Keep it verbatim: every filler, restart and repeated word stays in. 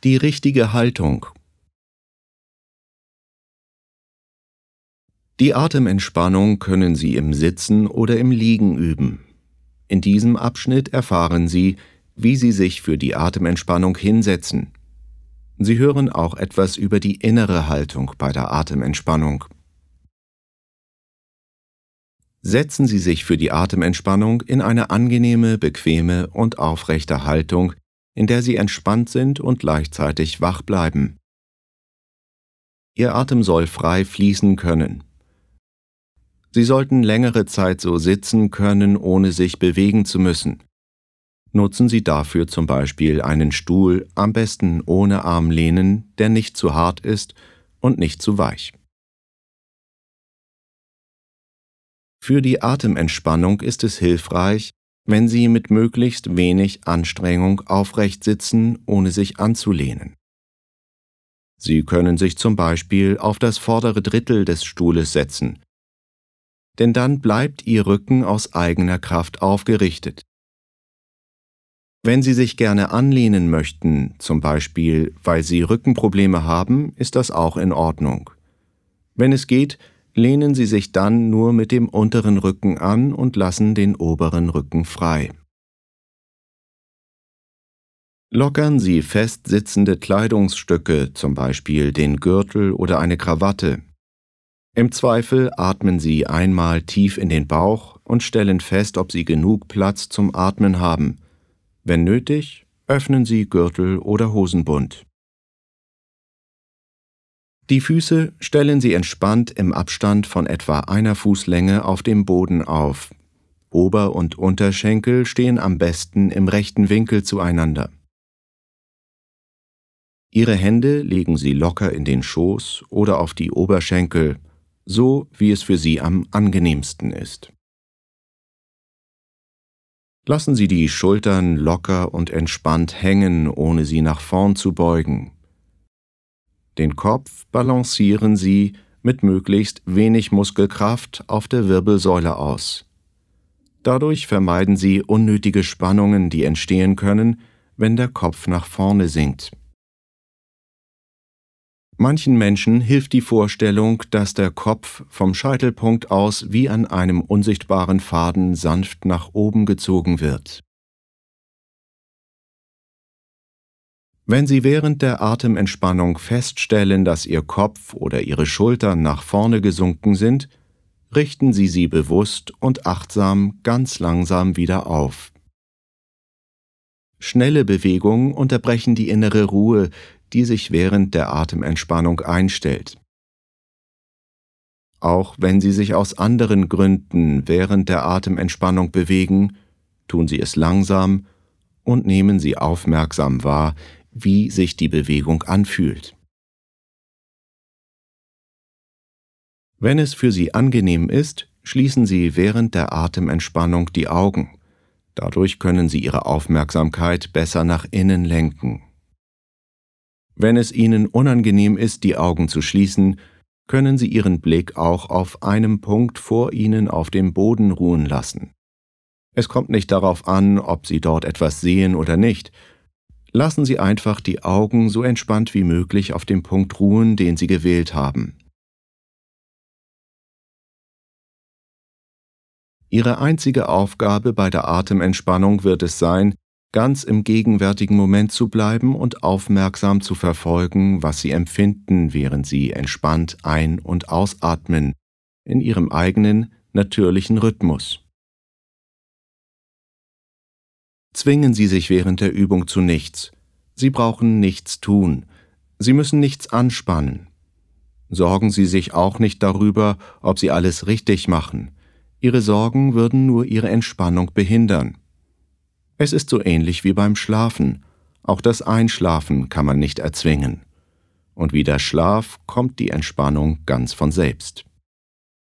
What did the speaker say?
Die richtige Haltung. Die Atementspannung können Sie im Sitzen oder im Liegen üben. In diesem Abschnitt erfahren Sie, wie Sie sich für die Atementspannung hinsetzen. Sie hören auch etwas über die innere Haltung bei der Atementspannung. Setzen Sie sich für die Atementspannung in eine angenehme, bequeme und aufrechte Haltung, in der Sie entspannt sind und gleichzeitig wach bleiben. Ihr Atem soll frei fließen können. Sie sollten längere Zeit so sitzen können, ohne sich bewegen zu müssen. Nutzen Sie dafür zum Beispiel einen Stuhl, am besten ohne Armlehnen, der nicht zu hart ist und nicht zu weich. Für die Atementspannung ist es hilfreich, wenn Sie mit möglichst wenig Anstrengung aufrecht sitzen, ohne sich anzulehnen. Sie können sich zum Beispiel auf das vordere Drittel des Stuhles setzen, denn dann bleibt Ihr Rücken aus eigener Kraft aufgerichtet. Wenn Sie sich gerne anlehnen möchten, zum Beispiel weil Sie Rückenprobleme haben, ist das auch in Ordnung. Wenn es geht, lehnen Sie sich dann nur mit dem unteren Rücken an und lassen den oberen Rücken frei. Lockern Sie fest sitzende Kleidungsstücke, zum Beispiel den Gürtel oder eine Krawatte. Im Zweifel atmen Sie einmal tief in den Bauch und stellen fest, ob Sie genug Platz zum Atmen haben. Wenn nötig, öffnen Sie Gürtel oder Hosenbund. Die Füße stellen Sie entspannt im Abstand von etwa einer Fußlänge auf dem Boden auf. Ober- und Unterschenkel stehen am besten im rechten Winkel zueinander. Ihre Hände legen Sie locker in den Schoß oder auf die Oberschenkel, so wie es für Sie am angenehmsten ist. Lassen Sie die Schultern locker und entspannt hängen, ohne sie nach vorn zu beugen. Den Kopf balancieren Sie mit möglichst wenig Muskelkraft auf der Wirbelsäule aus. Dadurch vermeiden Sie unnötige Spannungen, die entstehen können, wenn der Kopf nach vorne sinkt. Manchen Menschen hilft die Vorstellung, dass der Kopf vom Scheitelpunkt aus wie an einem unsichtbaren Faden sanft nach oben gezogen wird. Wenn Sie während der Atementspannung feststellen, dass Ihr Kopf oder Ihre Schultern nach vorne gesunken sind, richten Sie sie bewusst und achtsam ganz langsam wieder auf. Schnelle Bewegungen unterbrechen die innere Ruhe, die sich während der Atementspannung einstellt. Auch wenn Sie sich aus anderen Gründen während der Atementspannung bewegen, tun Sie es langsam und nehmen Sie aufmerksam wahr, wie sich die Bewegung anfühlt. Wenn es für Sie angenehm ist, schließen Sie während der Atementspannung die Augen. Dadurch können Sie Ihre Aufmerksamkeit besser nach innen lenken. Wenn es Ihnen unangenehm ist, die Augen zu schließen, können Sie Ihren Blick auch auf einem Punkt vor Ihnen auf dem Boden ruhen lassen. Es kommt nicht darauf an, ob Sie dort etwas sehen oder nicht. Lassen Sie einfach die Augen so entspannt wie möglich auf dem Punkt ruhen, den Sie gewählt haben. Ihre einzige Aufgabe bei der Atementspannung wird es sein, ganz im gegenwärtigen Moment zu bleiben und aufmerksam zu verfolgen, was Sie empfinden, während Sie entspannt ein- und ausatmen, in Ihrem eigenen, natürlichen Rhythmus. Zwingen Sie sich während der Übung zu nichts. Sie brauchen nichts tun. Sie müssen nichts anspannen. Sorgen Sie sich auch nicht darüber, ob Sie alles richtig machen. Ihre Sorgen würden nur Ihre Entspannung behindern. Es ist so ähnlich wie beim Schlafen. Auch das Einschlafen kann man nicht erzwingen. Und wie der Schlaf kommt die Entspannung ganz von selbst.